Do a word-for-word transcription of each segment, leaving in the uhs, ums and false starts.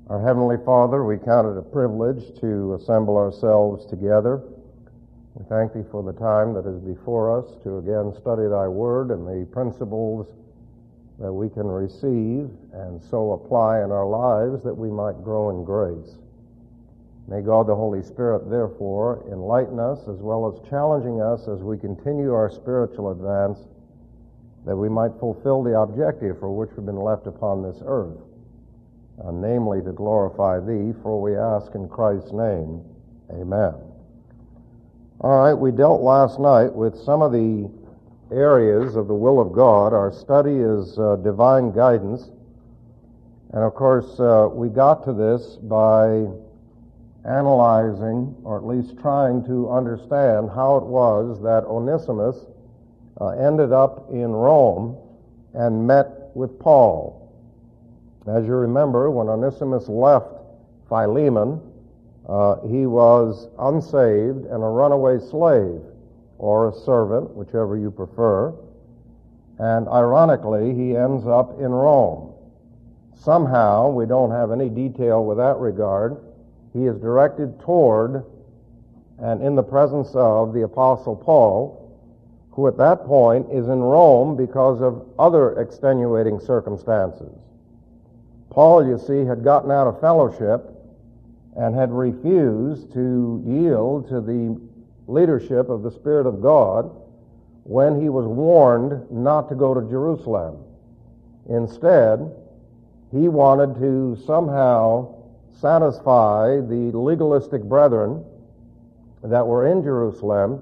Our Heavenly Father, we count it a privilege to assemble ourselves together. We thank Thee for the time that is before us to again study Thy Word and the principles that we can receive and so apply in our lives that we might grow in grace. May God the Holy Spirit, therefore, enlighten us as well as challenging us as we continue our spiritual advance, that we might fulfill the objective for which we've been left upon this earth. Uh, namely, to glorify Thee, for we ask in Christ's name. Amen. All right, we dealt last night with some of the areas of the will of God. Our study is uh, divine guidance. And of course, uh, we got to this by analyzing, or at least trying to understand, how it was that Onesimus uh, ended up in Rome and met with Paul. As you remember, when Onesimus left Philemon, uh, he was unsaved and a runaway slave, or a servant, whichever you prefer. And ironically, he ends up in Rome. Somehow, we don't have any detail with that regard, he is directed toward and in the presence of the Apostle Paul, who at that point is in Rome because of other extenuating circumstances. Paul, you see, had gotten out of fellowship and had refused to yield to the leadership of the Spirit of God when he was warned not to go to Jerusalem. Instead, he wanted to somehow satisfy the legalistic brethren that were in Jerusalem,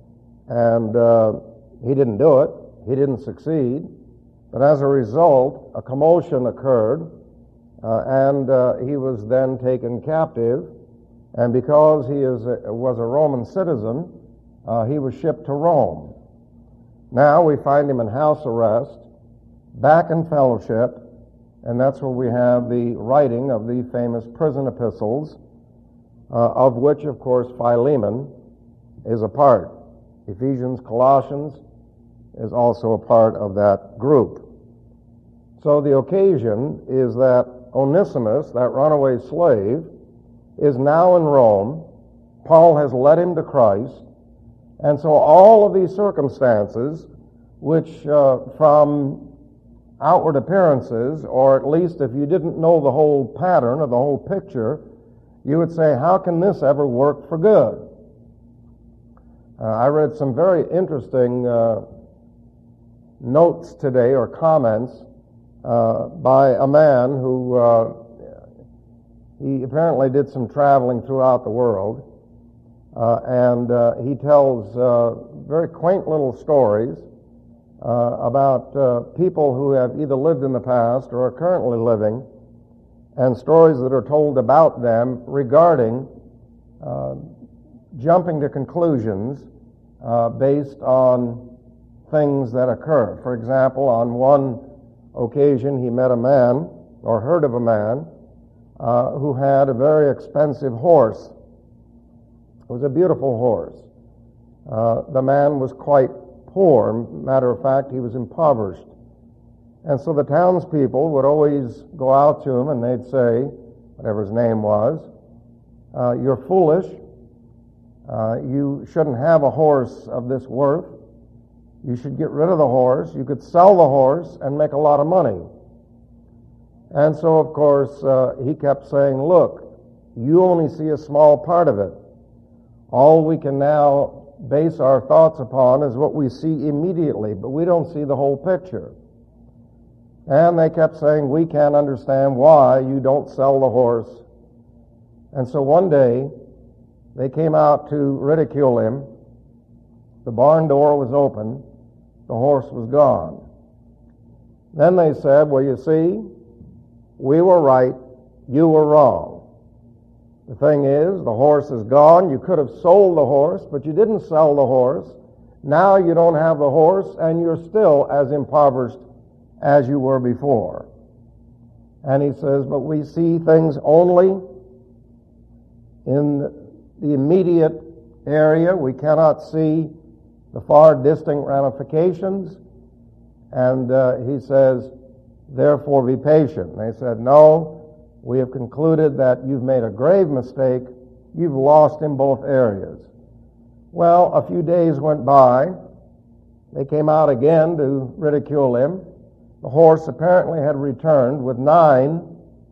and uh, he didn't do it. He didn't succeed. But as a result, a commotion occurred, uh, and uh, he was then taken captive. And because he is a, was a Roman citizen, uh, he was shipped to Rome. Now we find him in house arrest, back in fellowship, and that's where we have the writing of the famous prison epistles, uh, of which, of course, Philemon is a part. Ephesians, Colossians is also a part of that group. So the occasion is that Onesimus, that runaway slave, is now in Rome. Paul has led him to Christ. And so all of these circumstances, which uh, from outward appearances, or at least if you didn't know the whole pattern or the whole picture, you would say, how can this ever work for good? Uh, I read some very interesting uh, notes today, or comments, uh, by a man who uh, he apparently did some traveling throughout the world, uh, and uh, he tells uh, very quaint little stories uh, about uh, people who have either lived in the past or are currently living, and stories that are told about them regarding uh, jumping to conclusions uh, based on things that occur. For example, on one occasion he met a man, or heard of a man, uh, who had a very expensive horse. It was a beautiful horse. Uh, the man was quite poor. Matter of fact, he was impoverished. And so the townspeople would always go out to him and they'd say, whatever his name was, uh, you're foolish. Uh, you shouldn't have a horse of this worth. You should get rid of the horse. You could sell the horse and make a lot of money. And so, of course, uh, he kept saying, look, you only see a small part of it. All we can now base our thoughts upon is what we see immediately, but we don't see the whole picture. And they kept saying, we can't understand why you don't sell the horse. And so one day, they came out to ridicule him. The barn door was open. The horse was gone. Then they said, well, you see, we were right, you were wrong. The thing is, the horse is gone. You could have sold the horse, but you didn't sell the horse. Now you don't have the horse, and you're still as impoverished as you were before. And he says, but we see things only in the immediate area. We cannot see the far distant ramifications. And uh, he says, therefore be patient. And they said, no, We have concluded that you've made a grave mistake. You've lost in both areas. Well, a few days went by. They came out again to ridicule him. The horse apparently had returned with nine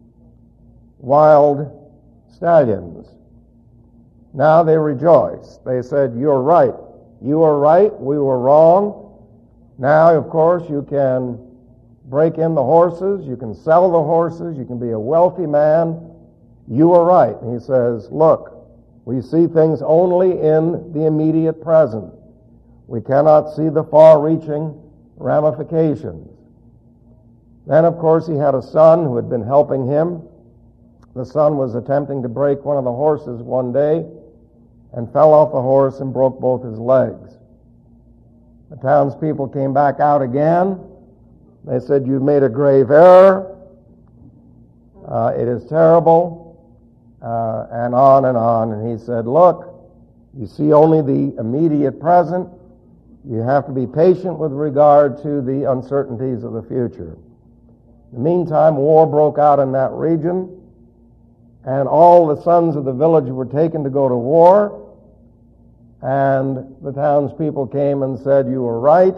wild stallions. Now they rejoiced. They said, "You're right. You were right. We were wrong. Now, of course, you can break in the horses. You can sell the horses. You can be a wealthy man. You were right." And he says, "Look, we see things only in the immediate present. We cannot see the far-reaching ramifications." Then, of course, he had a son who had been helping him. The son was attempting to break one of the horses one day and fell off the horse and broke both his legs. The townspeople came back out again. They said, "You've made a grave error. Uh, it is terrible," uh, and on and on. And he said, "Look, you see only the immediate present. You have to be patient with regard to the uncertainties of the future." In the meantime, war broke out in that region, and all the sons of the village were taken to go to war, and the townspeople came and said, "You were right.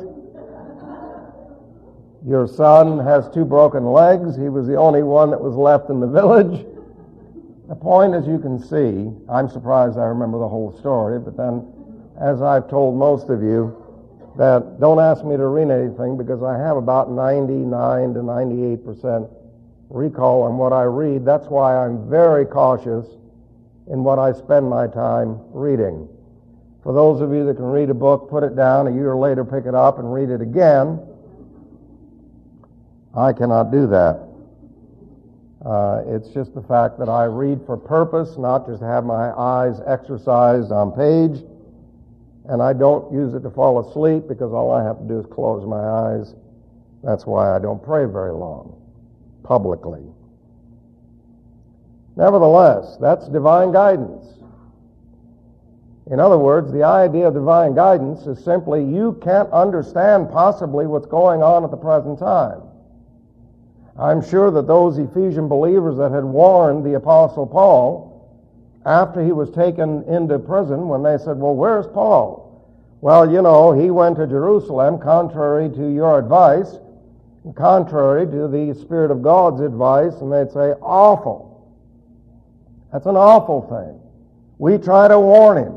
Your son has two broken legs. He was the only one that was left in the village." The point, as you can see, I'm surprised I remember the whole story, but then, as I've told most of you, that don't ask me to read anything, because I have about ninety-nine to ninety-eight percent recall on what I read. That's why I'm very cautious in what I spend my time reading. For those of you that can read a book, put it down, a year later pick it up and read it again. I cannot do that. Uh, it's just the fact that I read for purpose, not just to have my eyes exercised on page. And I don't use it to fall asleep, because all I have to do is close my eyes. That's why I don't pray very long, publicly. Nevertheless, that's divine guidance. In other words, the idea of divine guidance is simply you can't understand possibly what's going on at the present time. I'm sure that those Ephesian believers that had warned the Apostle Paul after he was taken into prison, when they said, "Well, where's Paul?" "Well, you know, he went to Jerusalem contrary to your advice, contrary to the Spirit of God's advice," and they'd say, "Awful. That's an awful thing. We try to warn him."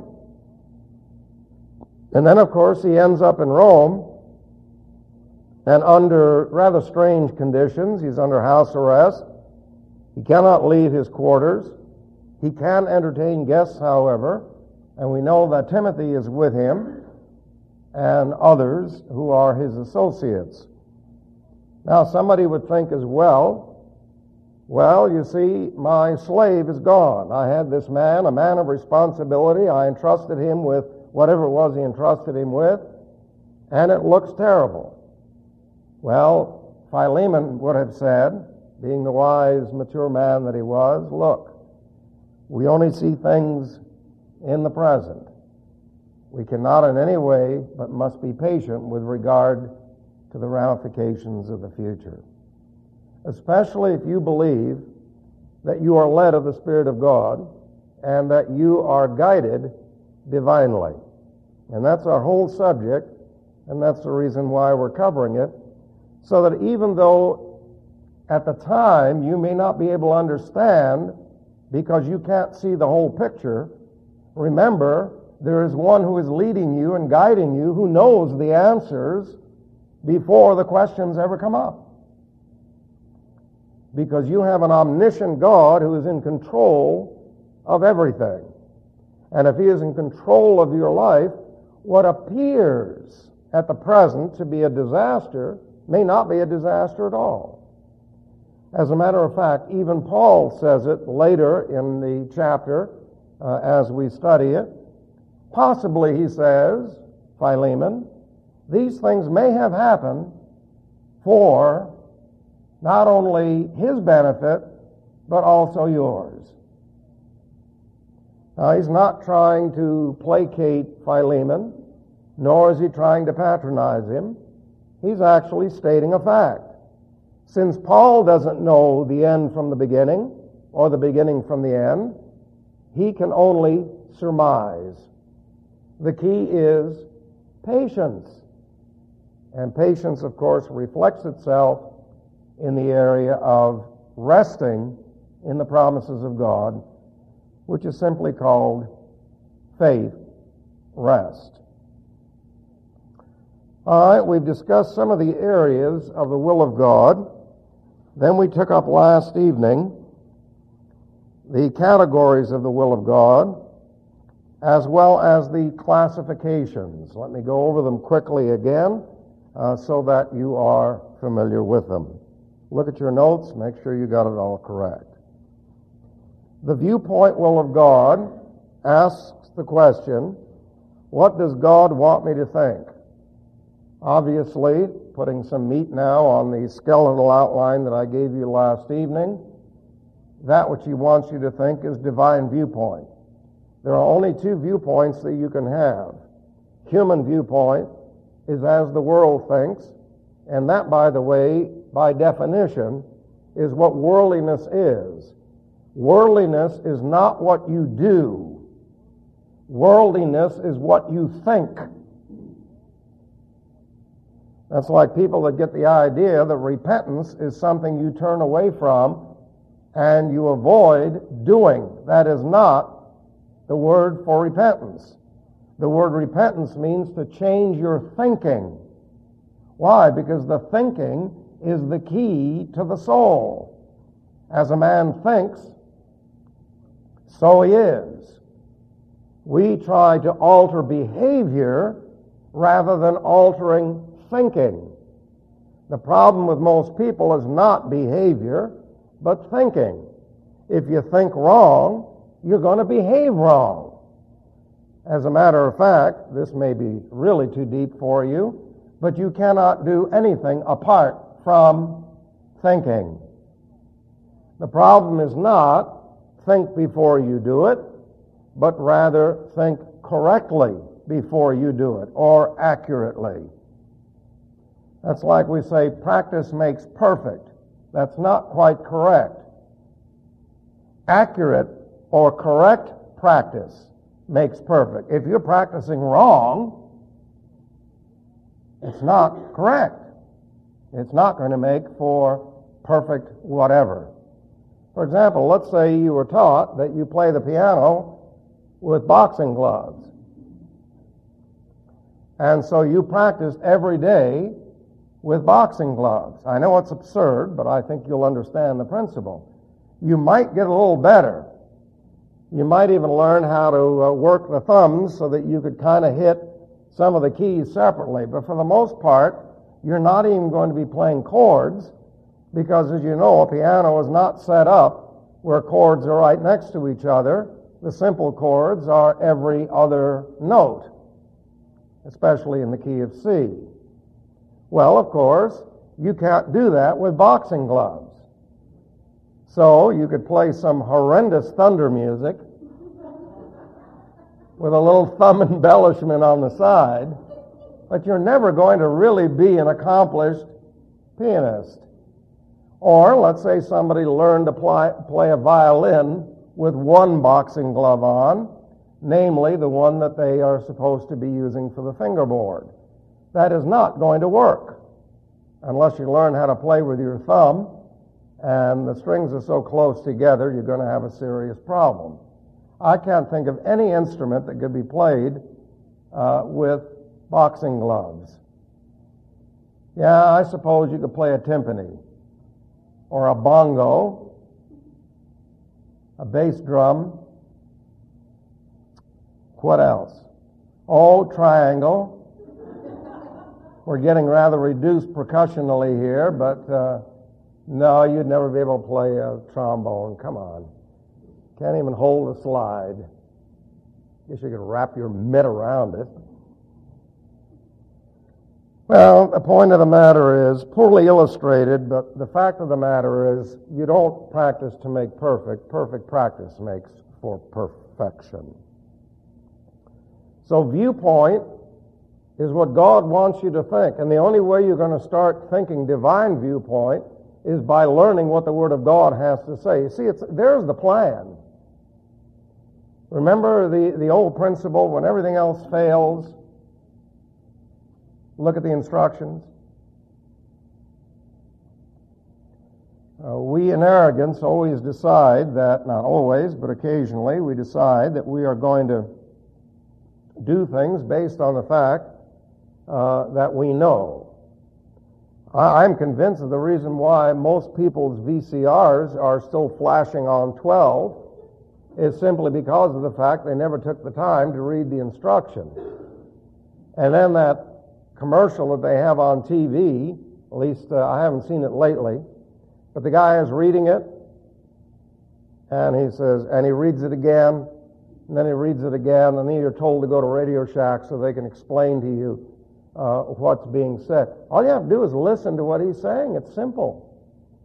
And then, of course, he ends up in Rome, and under rather strange conditions. He's under house arrest. He cannot leave his quarters. He can entertain guests, however, and we know that Timothy is with him and others who are his associates. Now, somebody would think as well, well, you see, my slave is gone. I had this man, a man of responsibility. I entrusted him with whatever it was he entrusted him with, and it looks terrible. Well, Philemon would have said, being the wise, mature man that he was, "Look, we only see things in the present. We cannot in any way, but must be patient with regard to the ramifications of the future. Especially if you believe that you are led of the Spirit of God and that you are guided divinely." And that's our whole subject, and that's the reason why we're covering it, so that even though at the time you may not be able to understand because you can't see the whole picture, remember, there is one who is leading you and guiding you, who knows the answers before the questions ever come up. Because you have an omniscient God who is in control of everything. And if he is in control of your life, what appears at the present to be a disaster may not be a disaster at all. As a matter of fact, even Paul says it later in the chapter uh, as we study it. Possibly, he says, Philemon, these things may have happened for not only his benefit, but also yours. Now, he's not trying to placate Philemon, nor is he trying to patronize him. He's actually stating a fact. Since Paul doesn't know the end from the beginning, or the beginning from the end. He can only surmise. The key is patience. And patience, of course, reflects itself in the area of resting in the promises of God, which is simply called faith rest. All right, we've discussed some of the areas of the will of God. Then we took up last evening the categories of the will of God, as well as the classifications. Let me go over them quickly again uh, so that you are familiar with them. Look at your notes, make sure you got it all correct. The viewpoint will of God asks the question, what does God want me to think? Obviously, putting some meat now on the skeletal outline that I gave you last evening, that which he wants you to think is divine viewpoint. There are only two viewpoints that you can have. Human viewpoint is as the world thinks, and that, by the way, by definition, is what worldliness is. Worldliness is not what you do. Worldliness is what you think. That's like people that get the idea that repentance is something you turn away from and you avoid doing. That is not the word for repentance. The word repentance means to change your thinking. Why? Because the thinking is the key to the soul. As a man thinks, so he is. We try to alter behavior rather than altering thinking. The problem with most people is not behavior, but thinking. If you think wrong, you're going to behave wrong. As a matter of fact, this may be really too deep for you, but you cannot do anything apart from thinking. The problem is not think before you do it, but rather think correctly before you do it, or accurately. That's like we say, practice makes perfect. That's not quite correct. Accurate or correct practice makes perfect. If you're practicing wrong, it's not correct. It's not going to make for perfect whatever. For example, let's say you were taught that you play the piano with boxing gloves. And so you practiced every day with boxing gloves. I know it's absurd, but I think you'll understand the principle. You might get a little better. You might even learn how to uh, work the thumbs so that you could kind of hit some of the keys separately. But for the most part, you're not even going to be playing chords, because as you know, a piano is not set up where chords are right next to each other. The simple chords are every other note, especially in the key of C. Well, of course, you can't do that with boxing gloves. So you could play some horrendous thunder music with a little thumb embellishment on the side, but you're never going to really be an accomplished pianist. Or let's say somebody learned to play, play a violin with one boxing glove on, namely the one that they are supposed to be using for the fingerboard. That is not going to work unless you learn how to play with your thumb, and the strings are so close together, you're going to have a serious problem. I can't think of any instrument that could be played uh, with boxing gloves. Yeah, I suppose you could play a timpani, or a bongo, a bass drum. What else? Oh, triangle. We're getting rather reduced percussionally here, but uh, no, you'd never be able to play a trombone. Come on. Can't even hold a slide. Guess you could wrap your mitt around it. Well, the point of the matter is, poorly illustrated, but the fact of the matter is, you don't practice to make perfect. Perfect practice makes for perfection. So viewpoint is what God wants you to think. And the only way you're going to start thinking divine viewpoint is by learning what the Word of God has to say. You see, it's, there's the plan. Remember the, the old principle, when everything else fails, look at the instructions. Uh, we in arrogance always decide that, not always, but occasionally, we decide that we are going to do things based on the fact uh, that we know. I, I'm convinced of the reason why most people's V C Rs are still flashing on twelve is simply because of the fact they never took the time to read the instruction. And then that commercial that they have on T V, at least uh, I haven't seen it lately, but the guy is reading it, and he says, and he reads it again, and then he reads it again, and then you're told to go to Radio Shack so they can explain to you uh, what's being said. All you have to do is listen to what he's saying. It's simple.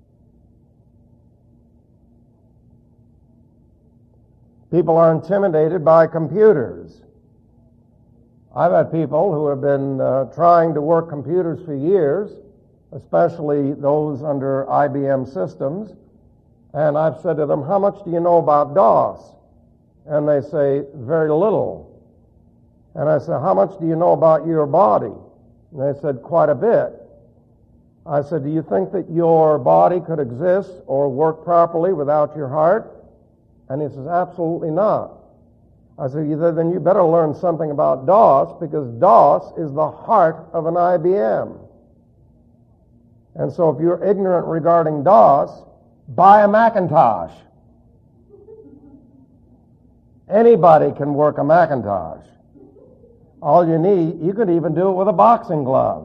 People are intimidated by computers. I've had people who have been uh, trying to work computers for years, especially those under I B M systems, and I've said to them, how much do you know about DOS? And they say, very little. And I said, how much do you know about your body? And they said, quite a bit. I said, do you think that your body could exist or work properly without your heart? And he says, absolutely not. I said, then you better learn something about DOS, because DOS is the heart of an I B M. And so if you're ignorant regarding DOS, buy a Macintosh. Anybody can work a Macintosh. All you need, you could even do it with a boxing glove.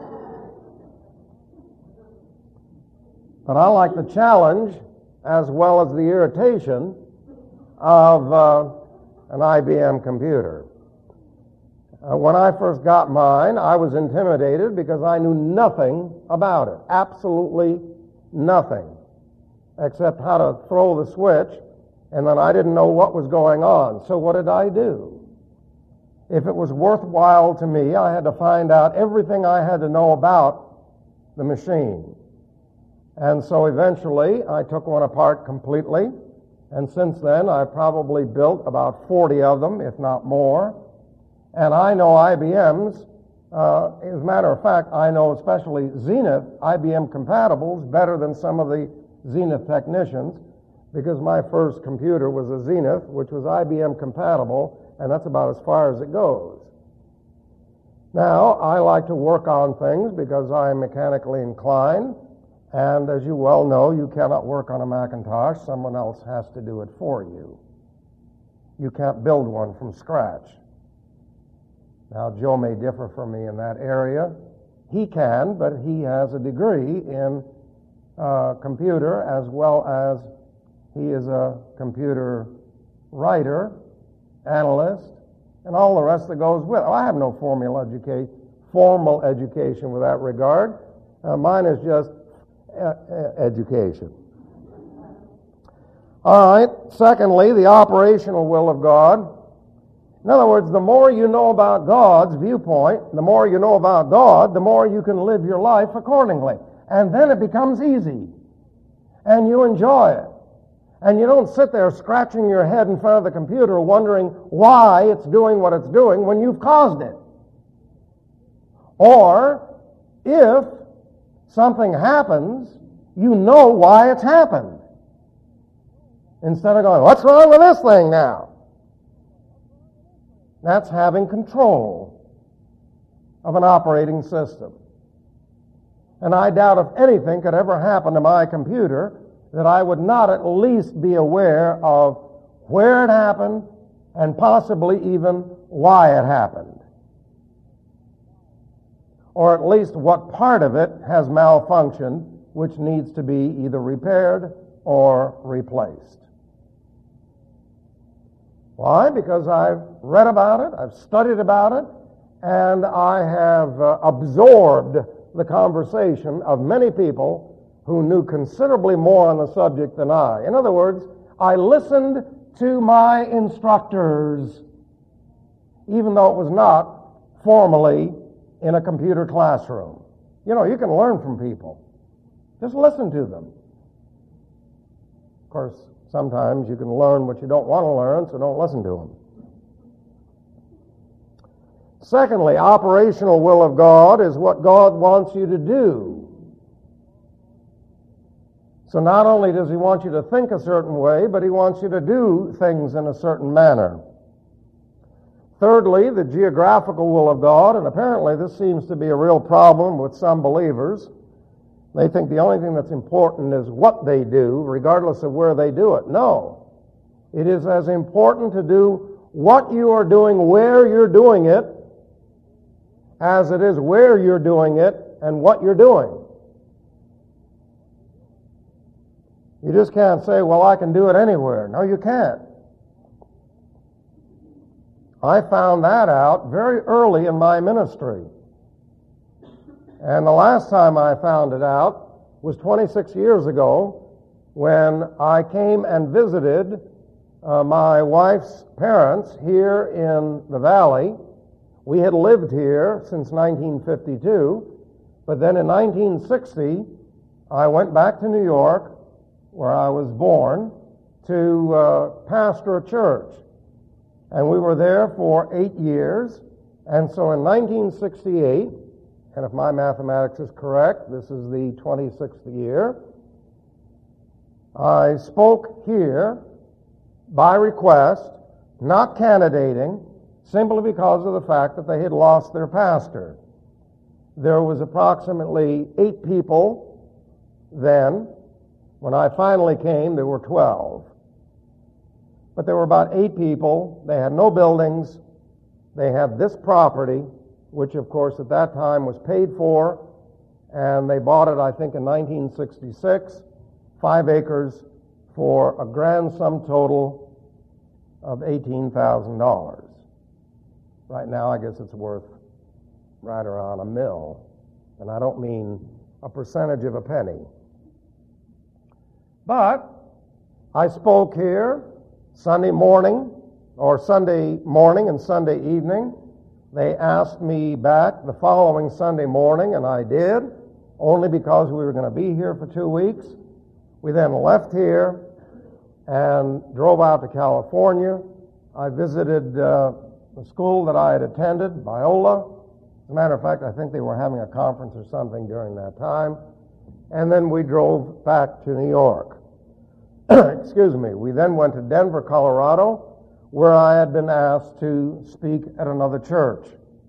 But I like the challenge as well as the irritation of uh, an I B M computer. Uh, when I first got mine, I was intimidated because I knew nothing about it. Absolutely nothing. Except how to throw the switch, and then I didn't know what was going on. So what did I do? If it was worthwhile to me, I had to find out everything I had to know about the machine. And so eventually, I took one apart completely, and since then, I've probably built about forty of them, if not more. And I know I B Ms, uh, as a matter of fact, I know especially Zenith I B M compatibles better than some of the Zenith technicians, because my first computer was a Zenith, which was I B M compatible, and that's about as far as it goes. Now, I like to work on things because I am mechanically inclined, and as you well know, you cannot work on a Macintosh. Someone else has to do it for you. You can't build one from scratch. Now, Joe may differ from me in that area. He can, but he has a degree in uh, computer as well as he is a computer writer, analyst, and all the rest that goes with it. I have no formal education, formal education with that regard. Uh, mine is just uh, education. All right. Secondly, the operational will of God. In other words, the more you know about God's viewpoint, the more you know about God, the more you can live your life accordingly. And then it becomes easy. And you enjoy it. And you don't sit there scratching your head in front of the computer wondering why it's doing what it's doing when you've caused it. Or, if something happens, you know why it's happened. Instead of going, what's wrong with this thing now? That's having control of an operating system. And I doubt if anything could ever happen to my computer that I would not at least be aware of where it happened and possibly even why it happened. Or at least what part of it has malfunctioned, which needs to be either repaired or replaced. Why? Because I've read about it, I've studied about it, and I have uh, absorbed the conversation of many people who knew considerably more on the subject than I. In other words, I listened to my instructors, even though it was not formally in a computer classroom. You know, you can learn from people. Just listen to them. Of course, sometimes you can learn what you don't want to learn, so don't listen to them. Secondly, operational will of God is what God wants you to do. So not only does he want you to think a certain way, but he wants you to do things in a certain manner. Thirdly, the geographical will of God, and apparently this seems to be a real problem with some believers. They think the only thing that's important is what they do, regardless of where they do it. No. It is as important to do what you are doing where you're doing it as it is where you're doing it and what you're doing. You just can't say, well, I can do it anywhere. No, you can't. I found that out very early in my ministry. And the last time I found it out was twenty-six years ago when I came and visited uh, my wife's parents here in the valley. We had lived here since nineteen fifty-two, but then in nineteen sixty, I went back to New York, where I was born, to uh, pastor a church. And we were there for eight years. And so in nineteen sixty-eight, and if my mathematics is correct, this is the twenty-sixth year, I spoke here by request, not candidating, simply because of the fact that they had lost their pastor. There was approximately eight people then. When I finally came, there were twelve. But there were about eight people. They had no buildings. They had this property, which of course at that time was paid for, and they bought it, I think, in nineteen sixty-six, five acres for a grand sum total of eighteen thousand dollars. Right now, I guess it's worth right around a mill, and I don't mean a percentage of a penny. But I spoke here Sunday morning, or Sunday morning and Sunday evening. They asked me back the following Sunday morning, and I did, only because we were going to be here for two weeks. We then left here and drove out to California. I visited uh, the school that I had attended, Biola. As a matter of fact, I think they were having a conference or something during that time. And then we drove back to New York. Excuse me. We then went to Denver, Colorado, where I had been asked to speak at another church.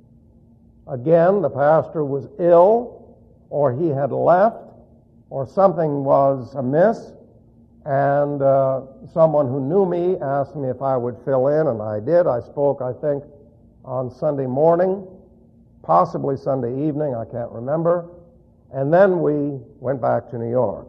Again, the pastor was ill, or he had left, or something was amiss, and uh, someone who knew me asked me if I would fill in, and I did. I spoke, I think, on Sunday morning, possibly Sunday evening, I can't remember, and then we went back to New York.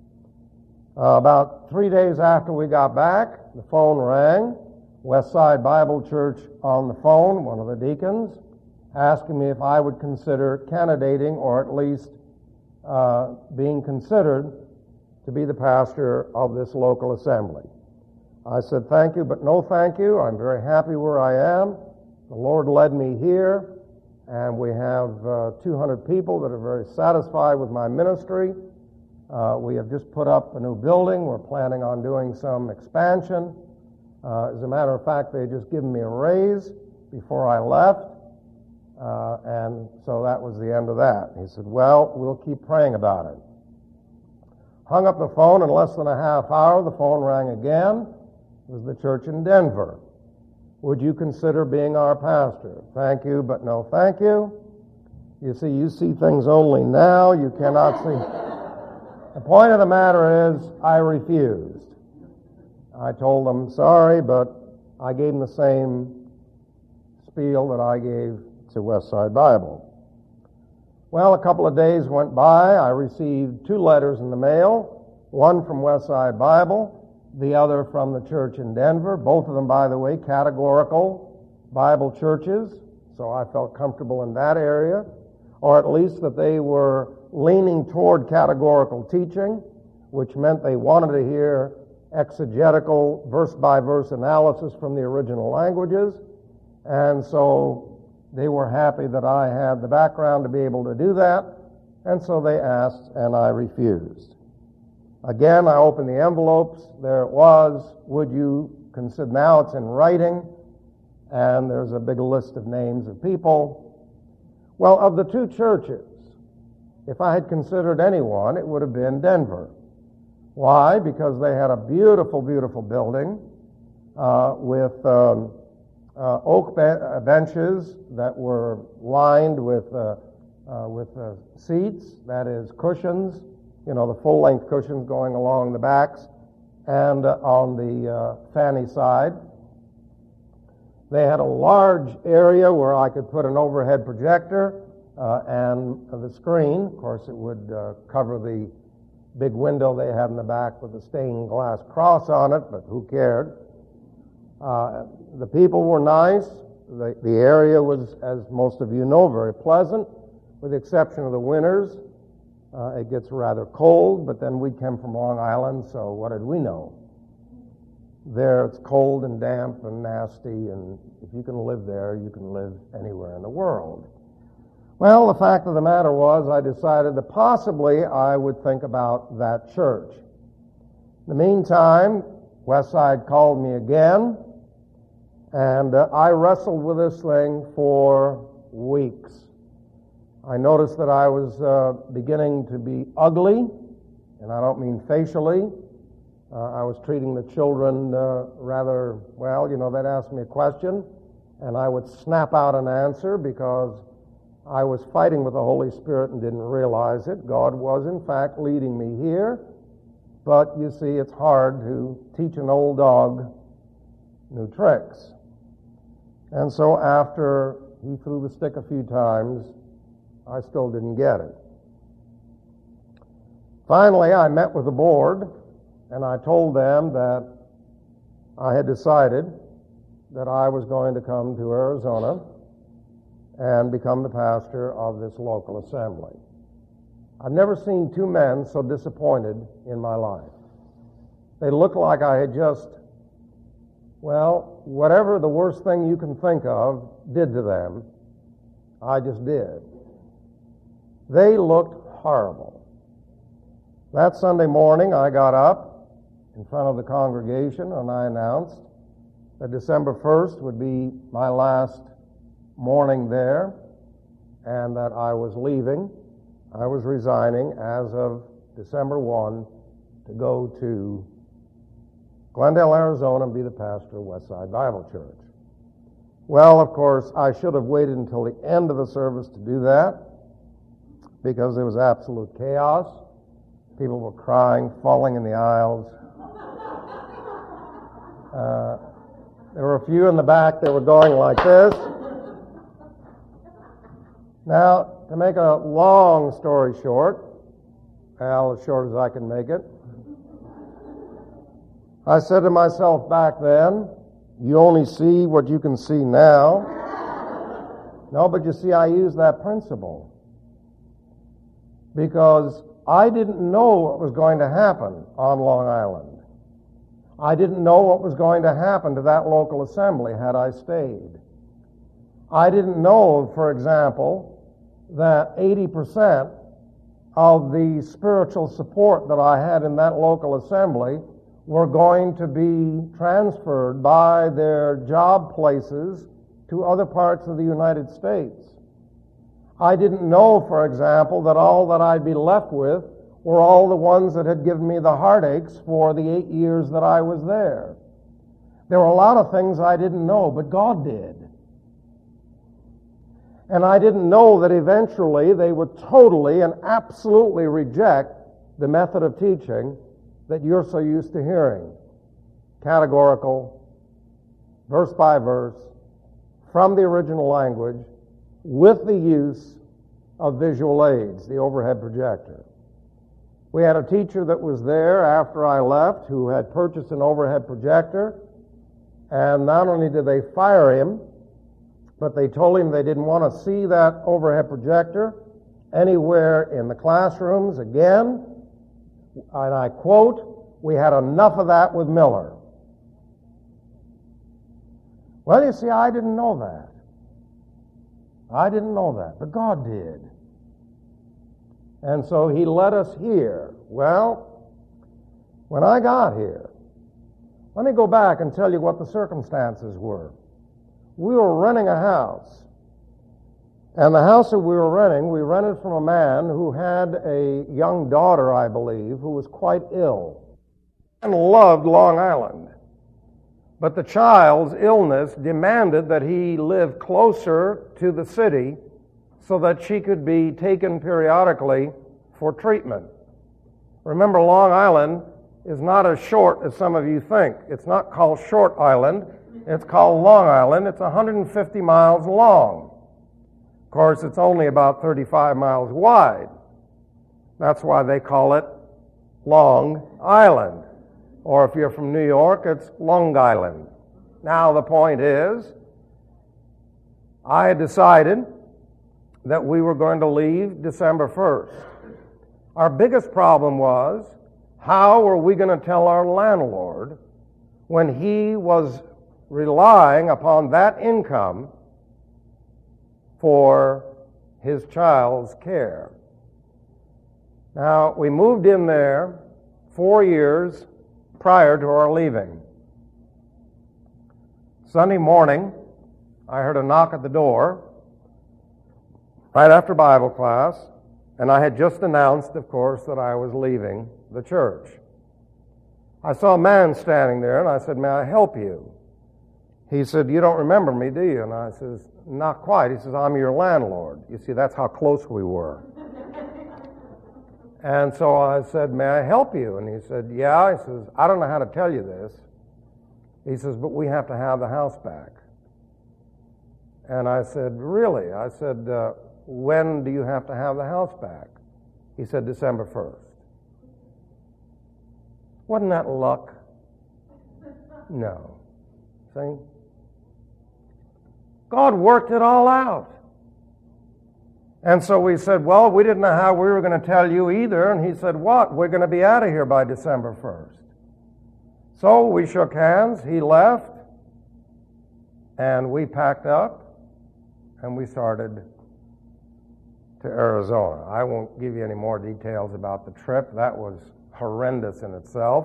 Uh, about three days after we got back, the phone rang. Westside Bible Church on the phone, one of the deacons, asking me if I would consider candidating, or at least uh, being considered to be the pastor of this local assembly. I said, thank you, but no thank you. I'm very happy where I am. The Lord led me here, and we have uh, two hundred people that are very satisfied with my ministry. Uh, we have just put up a new building. We're planning on doing some expansion. Uh, as a matter of fact, they had just given me a raise before I left, uh, and so that was the end of that. He said, well, we'll keep praying about it. Hung up the phone. In less than a half hour, the phone rang again. It was the church in Denver. Would you consider being our pastor? Thank you, but no thank you. You see, you see things only now. You cannot see. The point of the matter is, I refused. I told them, sorry, but I gave them the same spiel that I gave to Westside Bible. Well, a couple of days went by. I received two letters in the mail, one from Westside Bible, the other from the church in Denver. Both of them, by the way, categorical Bible churches, so I felt comfortable in that area, or at least that they were leaning toward categorical teaching, which meant they wanted to hear exegetical verse-by-verse analysis from the original languages, and so they were happy that I had the background to be able to do that, And so they asked, and I refused. Again, I opened the envelopes. There it was. Would you consider, now it's in writing, and there's a big list of names of people. Well, of the two churches, if I had considered anyone, it would have been Denver. Why? Because they had a beautiful, beautiful building uh, with um, uh, oak be- benches that were lined with uh, uh, with uh, seats, that is cushions, you know, the full-length cushions going along the backs, and uh, on the uh, fanny side. They had a large area where I could put an overhead projector uh, and the screen. Of course, it would uh, cover the big window they had in the back with a stained glass cross on it, but who cared? Uh, the people were nice. The, the area was, as most of you know, very pleasant, with the exception of the winters. Uh, it gets rather cold, but then we came from Long Island, so what did we know? There it's cold and damp and nasty, and if you can live there, you can live anywhere in the world. Well, the fact of the matter was, I decided that possibly I would think about that church. In the meantime, Westside called me again, and uh, I wrestled with this thing for weeks. I noticed that I was uh, beginning to be ugly, and I don't mean facially. Uh, I was treating the children uh, rather, well, you know, they'd ask me a question, and I would snap out an answer because I was fighting with the Holy Spirit and didn't realize it. God was, in fact, leading me here, but you see, it's hard to teach an old dog new tricks. And so after he threw the stick a few times, I still didn't get it. Finally, I met with the board, and I told them that I had decided that I was going to come to Arizona and become the pastor of this local assembly. I've never seen two men so disappointed in my life. They looked like I had just, well, whatever the worst thing you can think of did to them, I just did. They looked horrible. That Sunday morning, I got up in front of the congregation and I announced that December first would be my last morning there and that I was leaving. I was resigning as of December first to go to Glendale, Arizona and be the pastor of Westside Bible Church. Well, of course, I should have waited until the end of the service to do that because there was absolute chaos. People were crying, falling in the aisles. Uh, there were a few in the back that were going like this. Now, to make a long story short, well, as short as I can make it, I said to myself back then, you only see what you can see now. No, but you see, I used that principle because I didn't know what was going to happen on Long Island. I didn't know what was going to happen to that local assembly had I stayed. I didn't know, for example, that eighty percent of the spiritual support that I had in that local assembly were going to be transferred by their job places to other parts of the United States. I didn't know, for example, that all that I'd be left with were all the ones that had given me the heartaches for the eight years that I was there. There were a lot of things I didn't know, but God did. And I didn't know that eventually they would totally and absolutely reject the method of teaching that you're so used to hearing. Categorical, verse by verse, from the original language, with the use of visual aids, the overhead projector. We had a teacher that was there after I left who had purchased an overhead projector, and not only did they fire him, but they told him they didn't want to see that overhead projector anywhere in the classrooms again. And I quote, "We had enough of that with Miller." Well, you see, I didn't know that. I didn't know that, but God did. And so he led us here. Well, when I got here, let me go back and tell you what the circumstances were. We were renting a house. And the house that we were renting, we rented from a man who had a young daughter, I believe, who was quite ill and loved Long Island. But the child's illness demanded that he live closer to the city so that she could be taken periodically for treatment. Remember, Long Island is not as short as some of you think. It's not called Short Island. It's called Long Island. It's one hundred fifty miles long. Of course, it's only about thirty-five miles wide. That's why they call it Long Island. Or if you're from New York, it's Long Island. Now, the point is, I had decided that we were going to leave December first. Our biggest problem was, how were we going to tell our landlord when he was relying upon that income for his child's care? Now, we moved in there four years prior to our leaving. Sunday morning, I heard a knock at the door right after Bible class, and I had just announced, of course, that I was leaving the church. I saw a man standing there, and I said, "May I help you?" He said, "You don't remember me, do you?" And I says, "Not quite." He says, "I'm your landlord." You see, that's how close we were. And so I said, "May I help you?" And he said, "Yeah." He says, "I don't know how to tell you this." He says, "But we have to have the house back." And I said, "Really?" I said, uh, "When do you have to have the house back?" He said, "December first. Wasn't that luck? No. See? God worked it all out. And so we said, well, we didn't know how we were going to tell you either. And he said, what? We're going to be out of here by December first. So we shook hands. He left. And we packed up. And we started to Arizona. I won't give you any more details about the trip. That was horrendous in itself.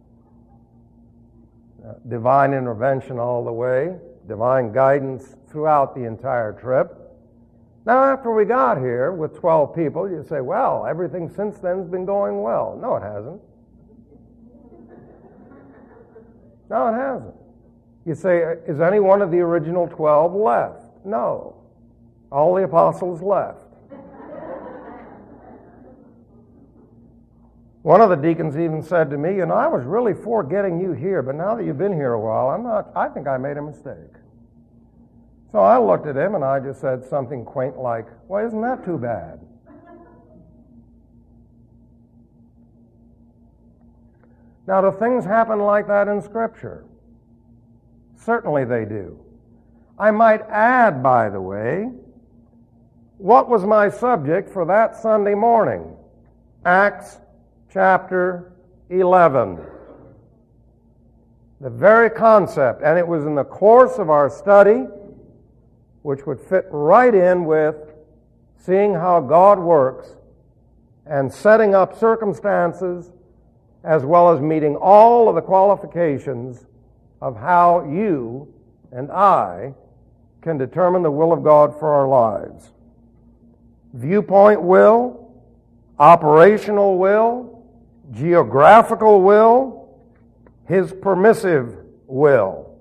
Uh, divine intervention all the way. Divine guidance throughout the entire trip. Now, after we got here with twelve people, you say, well, everything since then has been going well. No, it hasn't. No, it hasn't. You say, is any one of the original twelve left? No. All the apostles left. One of the deacons even said to me, you know, I was really for getting you here, but now that you've been here a while, I'm not, I think I made a mistake. So I looked at him and I just said something quaint like, well, isn't that too bad? Now, do things happen like that in Scripture? Certainly they do. I might add, by the way, what was my subject for that Sunday morning? Acts chapter eleven. The very concept, and it was in the course of our study, which would fit right in with seeing how God works and setting up circumstances as well as meeting all of the qualifications of how you and I can determine the will of God for our lives. Viewpoint will, operational will, geographical will, His permissive will.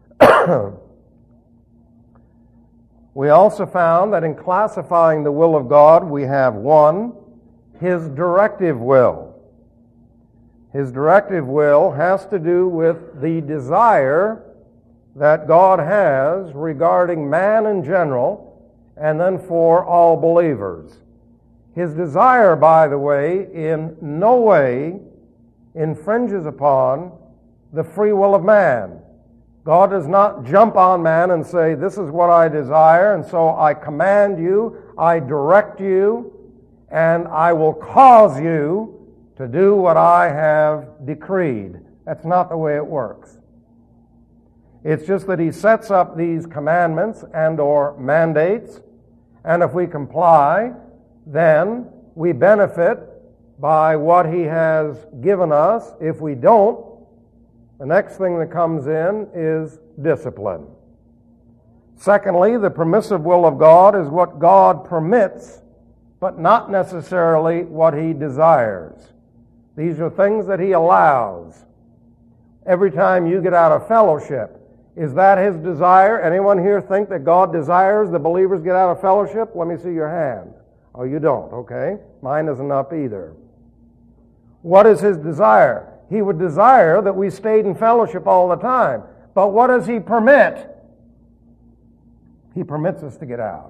We also found that in classifying the will of God, we have one, His directive will. His directive will has to do with the desire that God has regarding man in general, and then for all believers. His desire, by the way, in no way infringes upon the free will of man. God does not jump on man and say, this is what I desire, and so I command you, I direct you, and I will cause you to do what I have decreed. That's not the way it works. It's just that He sets up these commandments and or mandates, and if we comply, then we benefit by what he has given us. If we don't, the next thing that comes in is discipline. Secondly, the permissive will of God is what God permits, but not necessarily what he desires. These are things that he allows. Every time you get out of fellowship, is that his desire? Anyone here think that God desires the believers get out of fellowship? Let me see your hand. Oh, you don't, okay. Mine isn't up either. What is his desire? He would desire that we stayed in fellowship all the time. But what does he permit? He permits us to get out.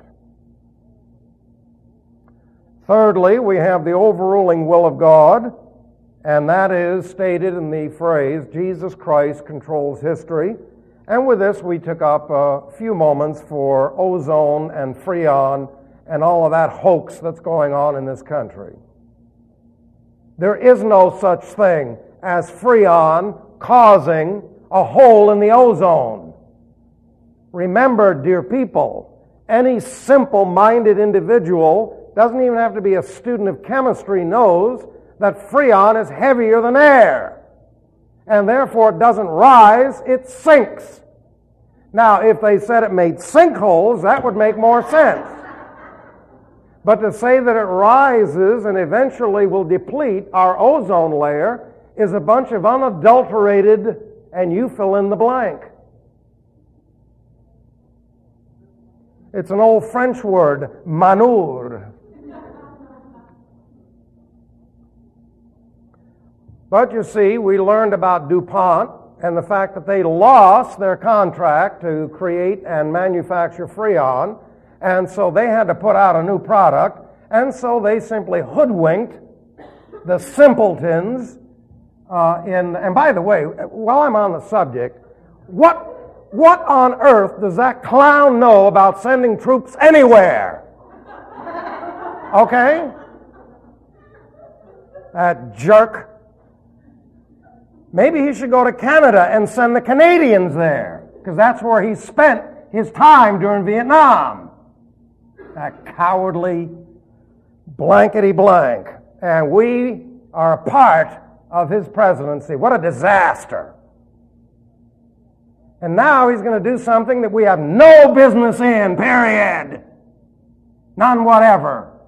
Thirdly, we have the overruling will of God, and that is stated in the phrase, Jesus Christ controls history. And with this, we took up a few moments for ozone and Freon and all of that hoax that's going on in this country. There is no such thing as Freon causing a hole in the ozone. Remember, dear people, any simple-minded individual, doesn't even have to be a student of chemistry, knows that Freon is heavier than air. And therefore it doesn't rise, it sinks. Now, if they said it made sinkholes, that would make more sense. But to say that it rises and eventually will deplete our ozone layer is a bunch of unadulterated, and you fill in the blank. It's an old French word, manure. But you see, we learned about DuPont and the fact that they lost their contract to create and manufacture Freon, and so they had to put out a new product, and so they simply hoodwinked the simpletons uh, in, and by the way, while I'm on the subject, what, what on earth does that clown know about sending troops anywhere? Okay? That jerk. Maybe he should go to Canada and send the Canadians there, because that's where he spent his time during Vietnam. That cowardly blankety blank. And we are a part of his presidency. What a disaster. And now he's going to do something that we have no business in, period. None whatever.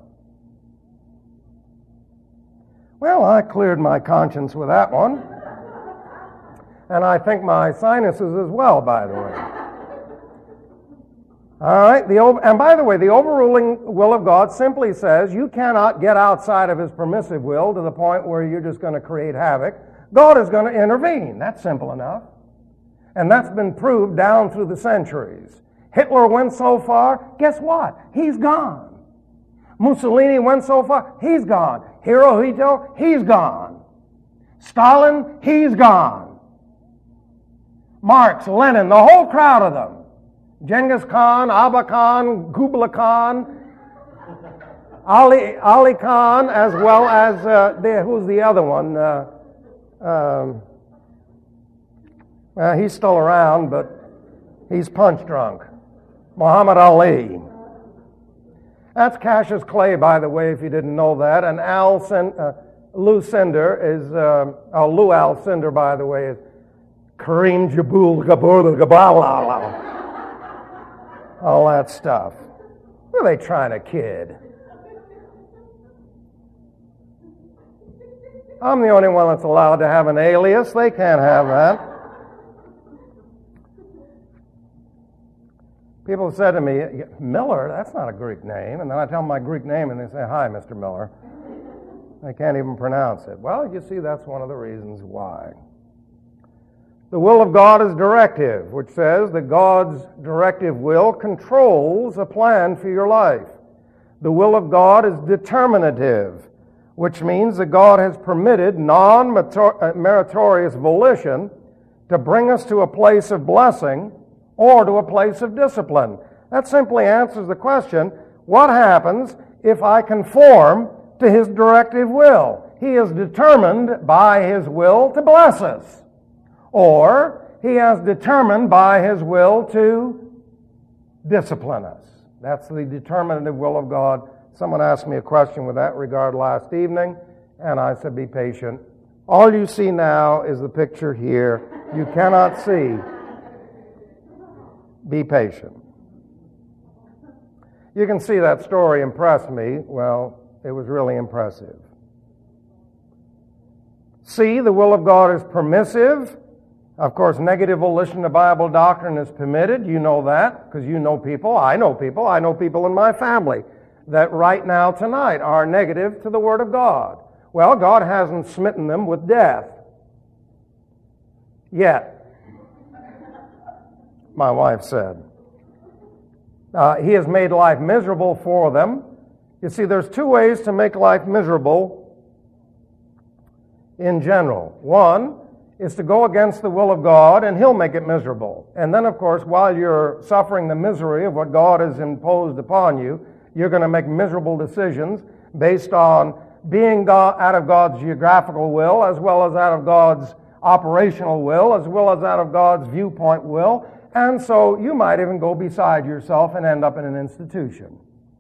Well, I cleared my conscience with that one. And I think my sinuses as well, by the way. All right, the over, and by the way, the overruling will of God simply says you cannot get outside of his permissive will to the point where you're just going to create havoc. God is going to intervene. That's simple enough. And that's been proved down through the centuries. Hitler went so far, guess what? He's gone. Mussolini went so far, he's gone. Hirohito, he's gone. Stalin, he's gone. Marx, Lenin, the whole crowd of them. Genghis Khan, Aga Khan, Kublai Khan, Ali, Ali Khan, as well as, uh, the, who's the other one? Uh, um, well, he's still around, but he's punch drunk. Muhammad Ali. That's Cassius Clay, by the way, if you didn't know that. And Al Sen, uh, Lou Cinder is, uh, oh, Lou Alcindor, by the way, is Kareem Jabul Gabur Gabala. All that stuff. Who are they trying to kid? I'm the only one that's allowed to have an alias. They can't have that. People have said to me, Miller, that's not a Greek name. And then I tell them my Greek name and they say, hi, Mister Miller. They can't even pronounce it. Well, you see, that's one of the reasons why. The will of God is directive, which says that God's directive will controls a plan for your life. The will of God is determinative, which means that God has permitted non-meritorious volition to bring us to a place of blessing or to a place of discipline. That simply answers the question, what happens if I conform to his directive will? He is determined by his will to bless us. Or he has determined by his will to discipline us. That's the determinative will of God someone asked me a question with that regard last evening, and I said, be patient. All you see now is the picture here. You cannot see. Be patient. You can see that story impressed me. Well, it was really impressive. C, the will of God is permissive. Of course, negative volition to Bible doctrine is permitted. You know that because you know people. I know people. I know people in my family that right now, tonight, are negative to the Word of God. Well, God hasn't smitten them with death yet, my wife said. Uh, he has made life miserable for them. You see, there's two ways to make life miserable in general. One is to go against the will of God, and He'll make it miserable. And then, of course, while you're suffering the misery of what God has imposed upon you, you're going to make miserable decisions based on being God, out of God's geographical will, as well as out of God's operational will, as well as out of God's viewpoint will. And so you might even go beside yourself and end up in an institution.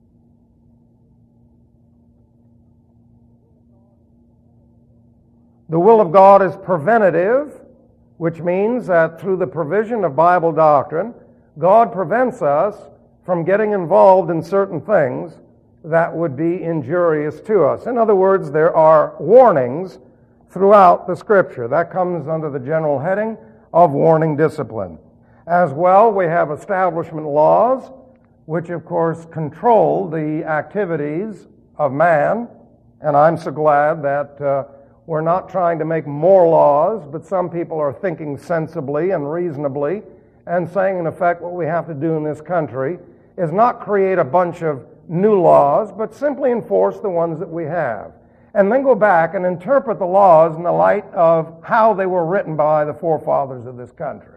The will of God is preventative, which means that through the provision of Bible doctrine, God prevents us from getting involved in certain things that would be injurious to us. In other words, there are warnings throughout the Scripture. That comes under the general heading of warning discipline. As well, we have establishment laws, which of course control the activities of man. And I'm so glad that uh, we're not trying to make more laws, but some people are thinking sensibly and reasonably and saying, in effect, what we have to do in this country is not create a bunch of new laws, but simply enforce the ones that we have. And then go back and interpret the laws in the light of how they were written by the forefathers of this country.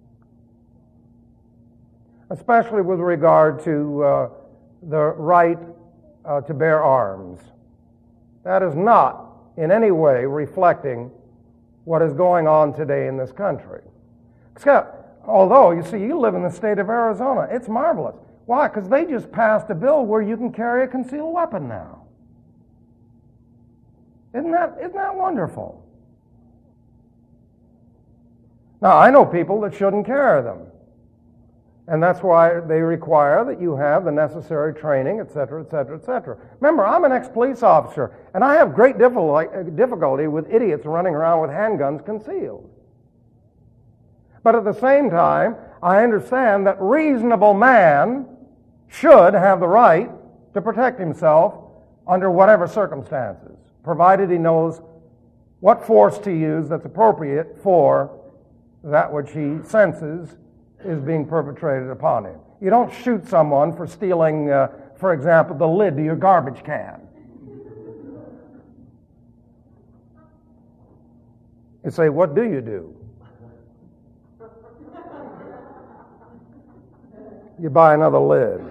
Especially with regard to uh, the right uh, to bear arms. That is not in any way reflecting what is going on today in this country. Except, although, you see, you live in the state of Arizona. It's marvelous. Why? Because they just passed a bill where you can carry a concealed weapon now. Isn't that, isn't that wonderful? Now, I know people that shouldn't carry them. And that's why they require that you have the necessary training, et cetera, et cetera, et cetera. Remember, I'm an ex-police officer, and I have great difficulty with idiots running around with handguns concealed. But at the same time, I understand that reasonable man should have the right to protect himself under whatever circumstances, provided he knows what force to use that's appropriate for that which he senses is being perpetrated upon him. You don't shoot someone for stealing, uh, for example, the lid to your garbage can. You say, what do you do? You buy another lid.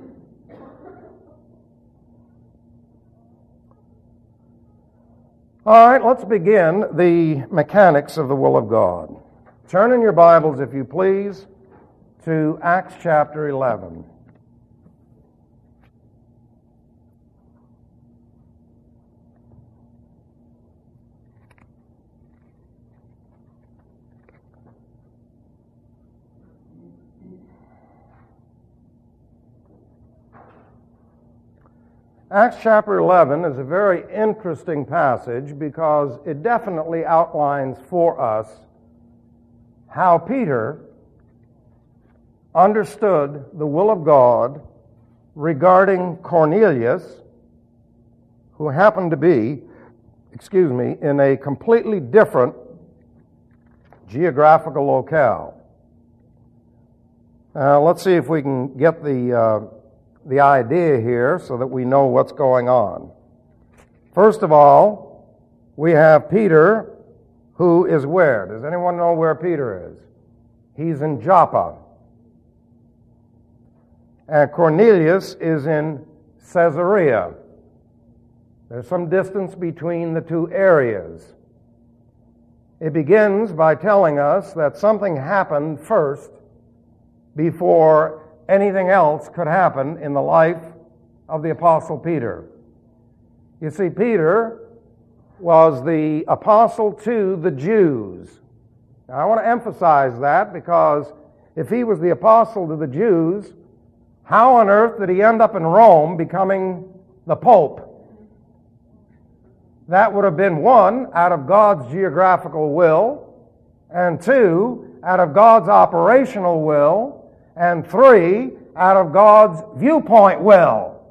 All right, let's begin the mechanics of the will of God. Turn in your Bibles, if you please, to Acts chapter eleven. Acts chapter eleven is a very interesting passage because it definitely outlines for us how Peter understood the will of God regarding Cornelius, who happened to be, excuse me, in a completely different geographical locale. Now, let's see if we can get the uh, the idea here so that we know what's going on. First of all, we have Peter, who is where? Does anyone know where Peter is? He's in Joppa. And Cornelius is in Caesarea. There's some distance between the two areas. It begins by telling us that something happened first before anything else could happen in the life of the Apostle Peter. You see, Peter was the apostle to the Jews. Now, I want to emphasize that because if he was the apostle to the Jews, how on earth did he end up in Rome becoming the Pope? That would have been one, out of God's geographical will, and two, out of God's operational will, and three, out of God's viewpoint will.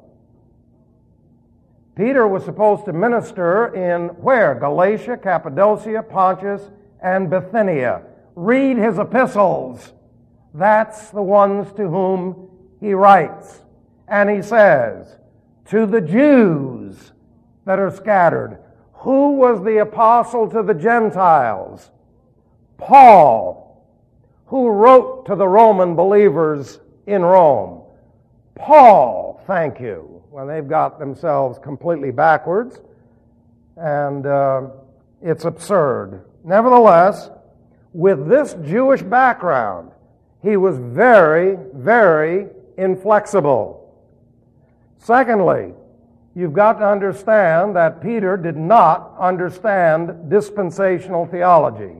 Peter was supposed to minister in where? Galatia, Cappadocia, Pontus, and Bithynia. Read his epistles. That's the ones to whom he writes. And he says, to the Jews that are scattered. Who was the apostle to the Gentiles? Paul, who wrote to the Roman believers in Rome. Paul, thank you. Well, they've got themselves completely backwards, and uh, it's absurd. Nevertheless, with this Jewish background, he was very, very inflexible. Secondly, you've got to understand that Peter did not understand dispensational theology.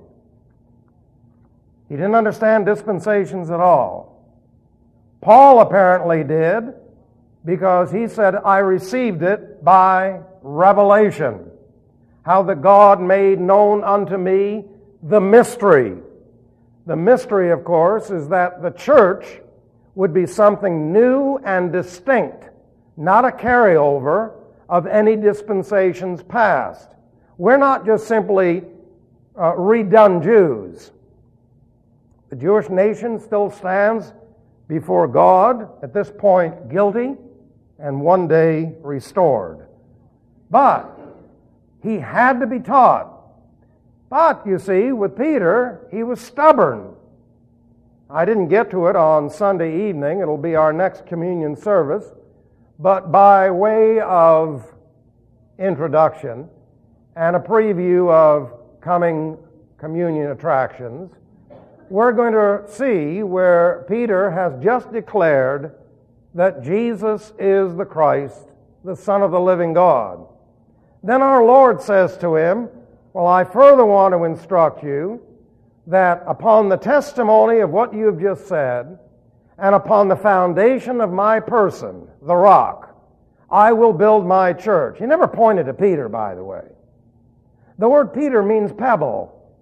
He didn't understand dispensations at all. Paul apparently did, because he said, I received it by revelation. How that God made known unto me the mystery. The mystery, of course, is that the church would be something new and distinct, not a carryover of any dispensations past. We're not just simply uh, redone Jews. The Jewish nation still stands before God, at this point guilty, and one day restored. But he had to be taught. But, you see, with Peter, he was stubborn. I didn't get to it on Sunday evening. It'll be our next communion service. But by way of introduction and a preview of coming communion attractions, we're going to see where Peter has just declared that Jesus is the Christ, the Son of the living God. Then our Lord says to him, well, I further want to instruct you that upon the testimony of what you have just said, and upon the foundation of my person, the rock, I will build my church. He never pointed to Peter, by the way. The word Peter means pebble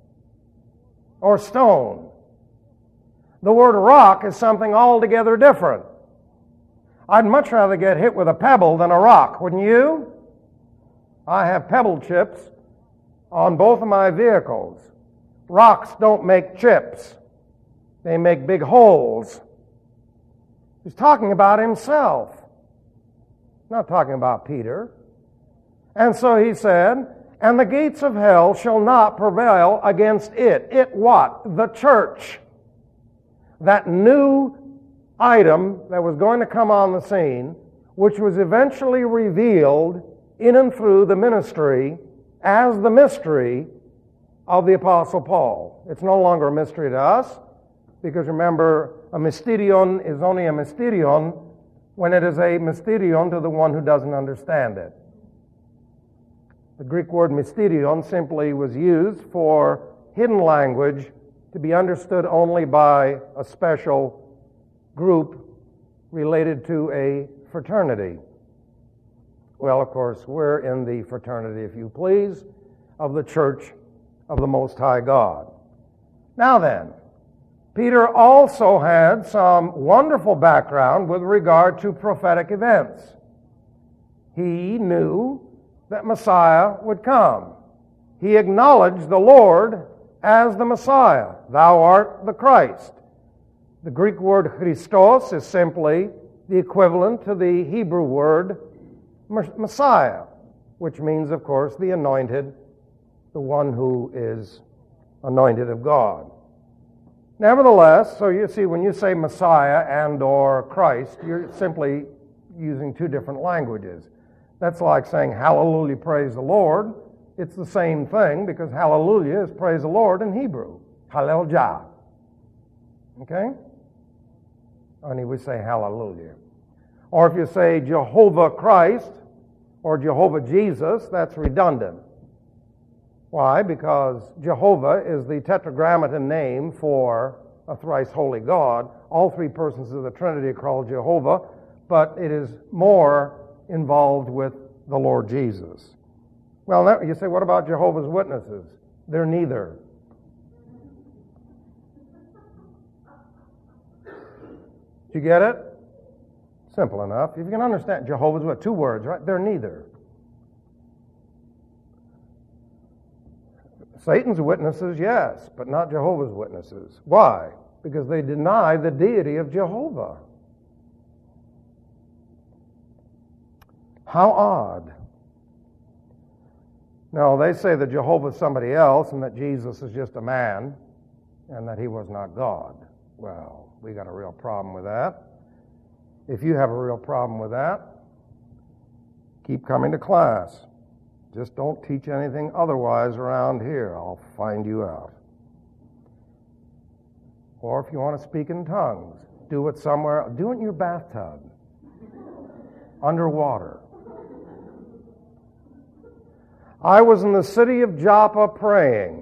or stone. The word rock is something altogether different. I'd much rather get hit with a pebble than a rock, wouldn't you? I have pebble chips on both of my vehicles. Rocks don't make chips. They make big holes. He's talking about himself, not talking about Peter. And so he said, and the gates of hell shall not prevail against it. It what? The church. That new item that was going to come on the scene, which was eventually revealed in and through the ministry as the mystery of the Apostle Paul. It's no longer a mystery to us, because remember, a mysterion is only a mysterion when it is a mysterion to the one who doesn't understand it. The Greek word mysterion simply was used for hidden language to be understood only by a special group related to a fraternity. Well, of course, we're in the fraternity, if you please, of the Church of the Most High God. Now then, Peter also had some wonderful background with regard to prophetic events. He knew that Messiah would come. He acknowledged the Lord as the Messiah. Thou art the Christ. The Greek word Christos is simply the equivalent to the Hebrew word Messiah, which means, of course, the anointed, the one who is anointed of God. Nevertheless, so you see, when you say Messiah and or Christ, you're simply using two different languages. That's like saying hallelujah, praise the Lord. It's the same thing, because hallelujah is praise the Lord in Hebrew. Hallel-jah. Okay? Only we say hallelujah. Or if you say Jehovah Christ or Jehovah Jesus, that's redundant. Why? Because Jehovah is the tetragrammaton name for a thrice holy God. All three persons of the Trinity are called Jehovah, but it is more involved with the Lord Jesus. Well, now you say, what about Jehovah's Witnesses? They're neither. Did you get it? Simple enough. If you can understand Jehovah's Witnesses, two words, right? They're neither. Satan's witnesses, yes, but not Jehovah's Witnesses. Why? Because they deny the deity of Jehovah. How odd. No, they say that Jehovah is somebody else and that Jesus is just a man and that he was not God. Well, we got a real problem with that. If you have a real problem with that, keep coming to class. Just don't teach anything otherwise around here. I'll find you out. Or if you want to speak in tongues, do it somewhere. Do it in your bathtub. Underwater. I was in the city of Joppa praying.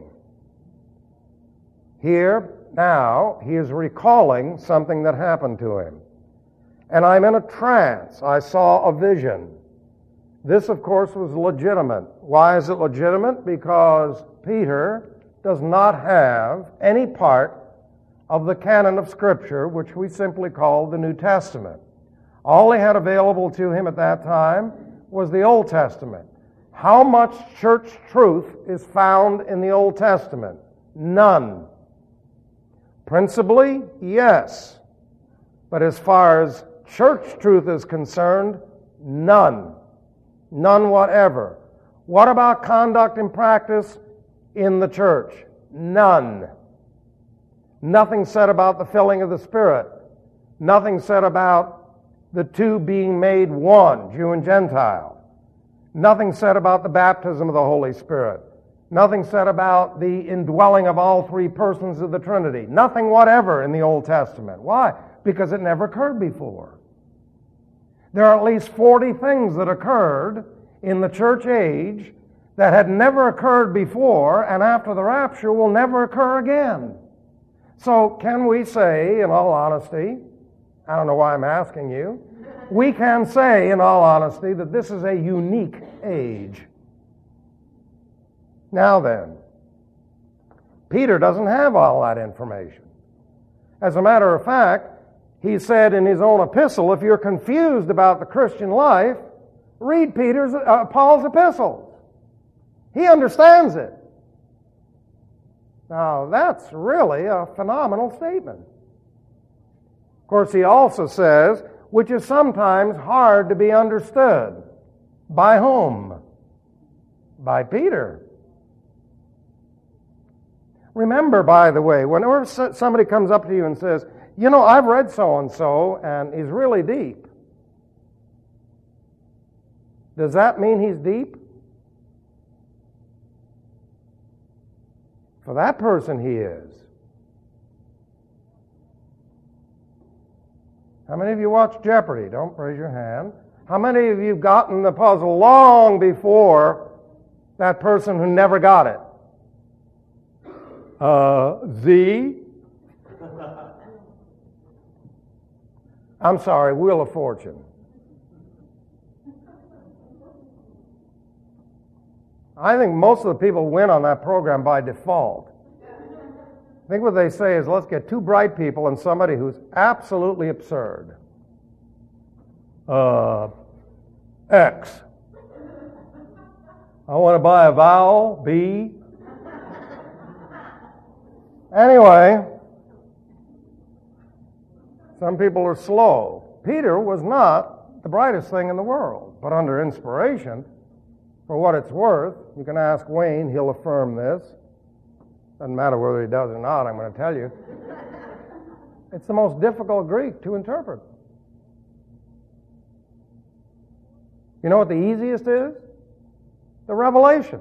Here, now, he is recalling something that happened to him. And I'm in a trance. I saw a vision. This, of course, was legitimate. Why is it legitimate? Because Peter does not have any part of the canon of Scripture, which we simply call the New Testament. All he had available to him at that time was the Old Testament. How much church truth is found in the Old Testament? None. Principally, yes. But as far as church truth is concerned, none. None whatever. What about conduct and practice in the church? None. Nothing said about the filling of the Spirit. Nothing said about the two being made one, Jew and Gentile. Nothing said about the baptism of the Holy Spirit. Nothing said about the indwelling of all three persons of the Trinity. Nothing whatever in the Old Testament. Why? Because it never occurred before. There are at least forty things that occurred in the church age that had never occurred before, and after the rapture will never occur again. So can we say, in all honesty, I don't know why I'm asking you, we can say, in all honesty, that this is a unique age. Now then, Peter doesn't have all that information. As a matter of fact, he said in his own epistle, if you're confused about the Christian life, read Peter's, uh, Paul's epistles. He understands it. Now, that's really a phenomenal statement. Of course, he also says, which is sometimes hard to be understood. By whom? By Peter. Remember, by the way, whenever somebody comes up to you and says, you know, I've read so-and-so, and he's really deep. Does that mean he's deep? For that person, he is. How many of you watch Jeopardy? Don't raise your hand. How many of you have gotten the puzzle long before that person who never got it? Uh, Z? I'm sorry, Wheel of Fortune. I think most of the people win on that program by default. I think what they say is, let's get two bright people and somebody who's absolutely absurd. Uh, X. I want to buy a vowel, B. Anyway, some people are slow. Peter was not the brightest thing in the world, but under inspiration, for what it's worth, you can ask Wayne, he'll affirm this. Doesn't matter whether he does or not, I'm going to tell you. It's the most difficult Greek to interpret. You know what the easiest is? The Revelation.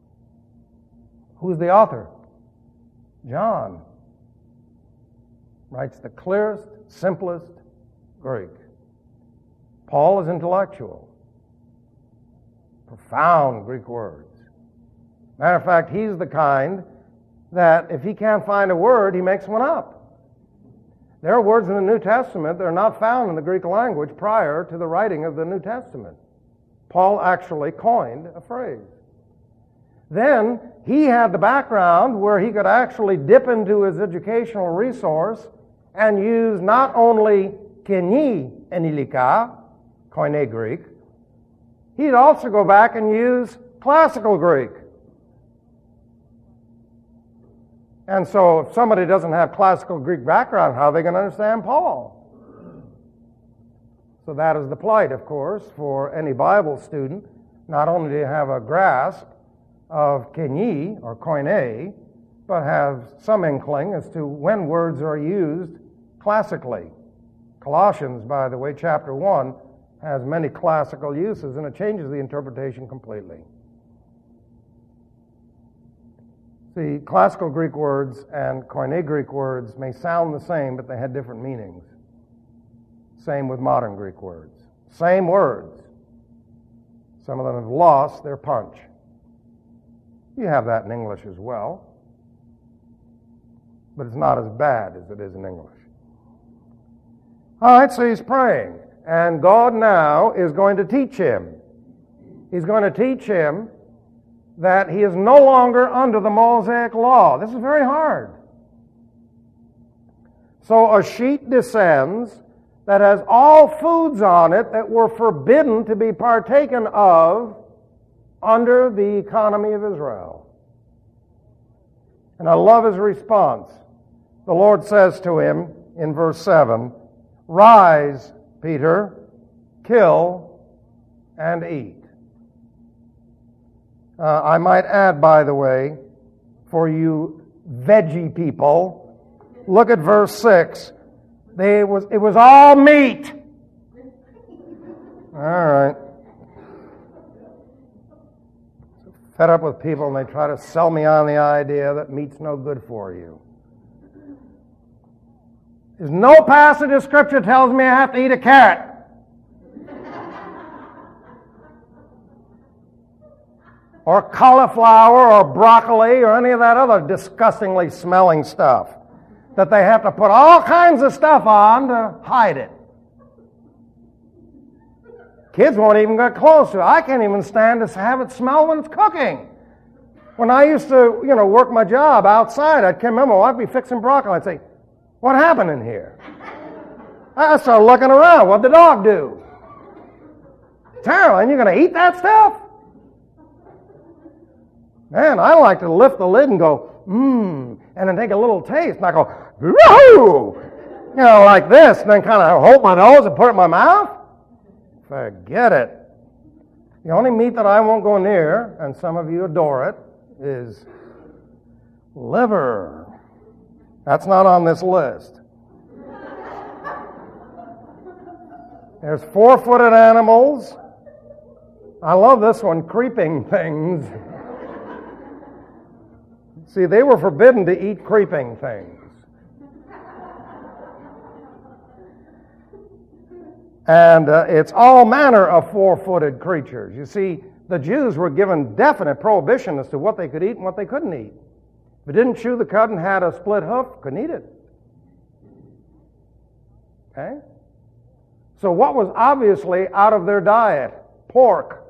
Who's the author? John. Writes the clearest, simplest Greek. Paul is intellectual. Profound Greek words. Matter of fact, he's the kind that if he can't find a word, he makes one up. There are words in the New Testament that are not found in the Greek language prior to the writing of the New Testament. Paul actually coined a phrase. Then he had the background where he could actually dip into his educational resource and use not only keni enilika, Koine Greek, he'd also go back and use classical Greek. And so if somebody doesn't have classical Greek background, how are they going to understand Paul? So that is the plight, of course, for any Bible student. Not only do you have a grasp of keni, or koine, but have some inkling as to when words are used classically. Colossians, by the way, chapter one, has many classical uses, and it changes the interpretation completely. See, classical Greek words and Koine Greek words may sound the same, but they had different meanings. Same with modern Greek words. Same words. Some of them have lost their punch. You have that in English as well, but it's not as bad as it is in English. All right, so he's praying, and God now is going to teach him. He's going to teach him that he is no longer under the Mosaic law. This is very hard. So a sheet descends that has all foods on it that were forbidden to be partaken of under the economy of Israel. And I love his response. The Lord says to him in verse seven, "Rise, Peter, kill and eat." Uh, I might add, by the way, for you veggie people, look at verse six. They was, it was all meat. All right. Fed up with people and they try to sell me on the idea that meat's no good for you. There's no passage of Scripture tells me I have to eat a carrot. Or cauliflower or broccoli or any of that other disgustingly smelling stuff that they have to put all kinds of stuff on to hide it. Kids won't even get close to it. I can't even stand to have it smell when it's cooking. When I used to, you know, work my job outside, I'd come in, I'd be fixing broccoli. I'd say, "What happened in here?" I started looking around. What'd the dog do? Terrible. And you're going to eat that stuff? Man, I like to lift the lid and go, mmm, and then take a little taste, and I go, whoa! You know, like this, and then kind of hold my nose and put it in my mouth? Forget it. The only meat that I won't go near, and some of you adore it, is liver. That's not on this list. There's four-footed animals. I love this one, creeping things. See, they were forbidden to eat creeping things. And uh, it's all manner of four-footed creatures. You see, the Jews were given definite prohibition as to what they could eat and what they couldn't eat. If it didn't chew the cud and had a split hoof, couldn't eat it. Okay? So what was obviously out of their diet? Pork.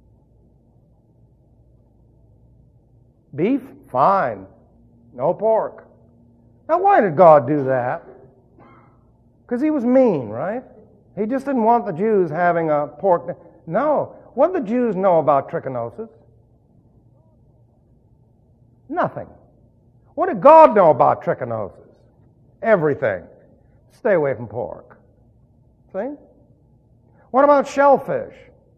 Beef? Fine. No pork. Now, why did God do that? Because he was mean, right? He just didn't want the Jews having a pork. No. What did the Jews know about trichinosis? Nothing. What did God know about trichinosis? Everything. Stay away from pork. See? What about shellfish?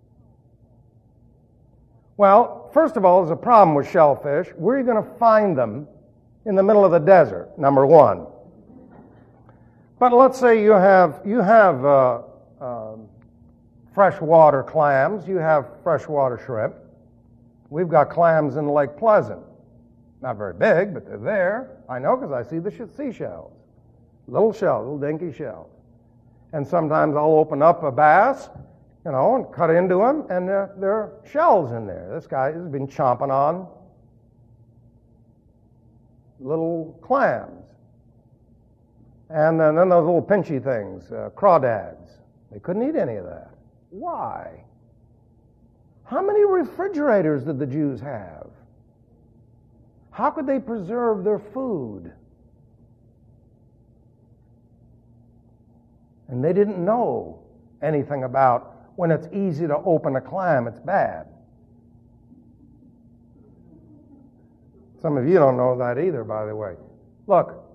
Well, first of all, there's a problem with shellfish. Where are you going to find them in the middle of the desert? Number one. But let's say you have you have uh, uh, freshwater clams. You have freshwater shrimp. We've got clams in Lake Pleasant. Not very big, but they're there. I know because I see the seashells. Little shells, little dinky shells. And sometimes I'll open up a bass, you know, and cut into them, and there, there are shells in there. This guy has been chomping on little clams. And then, then those little pinchy things, uh, crawdads. They couldn't eat any of that. Why? How many refrigerators did the Jews have? How could they preserve their food? And they didn't know anything about when it's easy to open a clam, it's bad. Some of you don't know that either, by the way. Look,